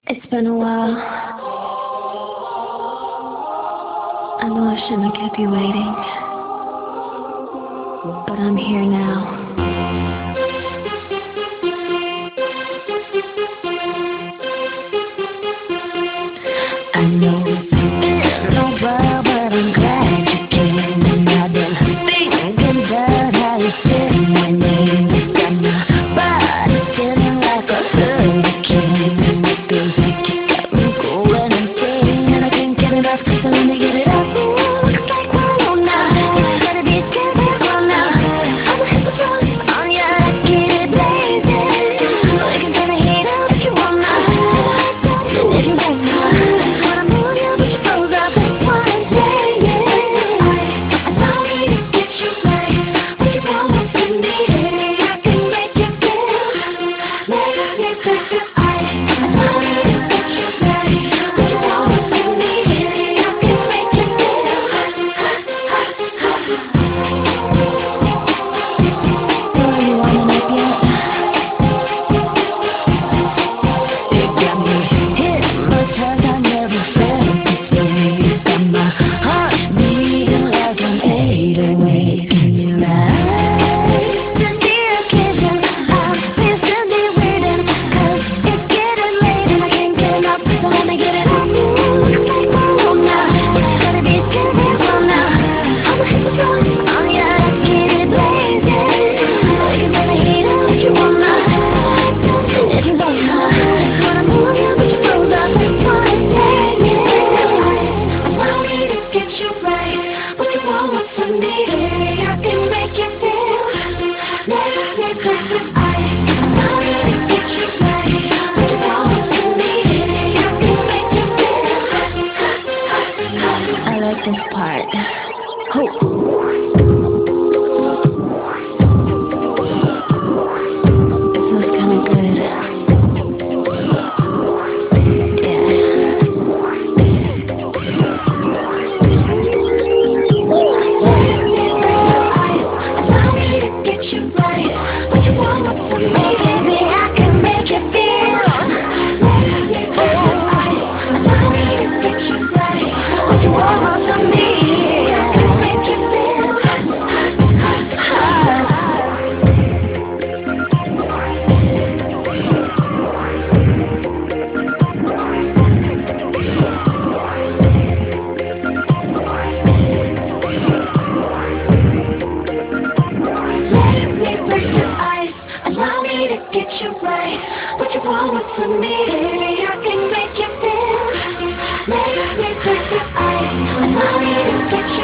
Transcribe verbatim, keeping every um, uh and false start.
It's been a while. I know I shouldn't have kept you waiting, but I'm here now. I know it's been a while, but I'm glad you came. And I've been thinking about how you feel when you got my body feeling like a hurricane. And it feels like you got me going insane, and I can't get enough, so let me get it up. Ooh, looks like we're alone now. You ain't gotta be scared, we're grown now. I'ma hit the floor on ya, get it blazing. We can turn the heat up if you want now. If you want now, when I'm on ya, but you froze up. That's what I'm saying. Allow me to get you right. What you want, what's in me? I can make you feel. Make me perfect. Allow me to get you right. What you want, what's in me? I can make you feel. Are you warming up yet? You got me hypnotized, I never felt this way. You got my heart beating like an eight oh eight. Can you rise to the occasion? I've been standing waiting, cause it's getting late and I can't get enough, so let me get it up. Ooh, looks like we're alone now. You ain't gotta be scared, we're grown now. I'ma hit the floor on ya, get it blazing. We can turn the heat up if you want now. If you want now, when I'm on ya, but you froze up. That's what I'm saying. Allow me to get you right. What you want, what's in me? I can make you feel. Make me perfect. Allow me to get you right. What you want, what's in me? I can make you feel. I like this part. Ho. It feels kinda good. Yeah. Allow me to get you right. What you want, what's in me? Baby, I can make you feel. Make me perfect. Allow me to get you right. What you want, what's in me? I can make you feel. Let me break your ice. Allow me to get you right. What you want, what's in me? Baby, I can make you feel. Make me break your ice. Allow me to get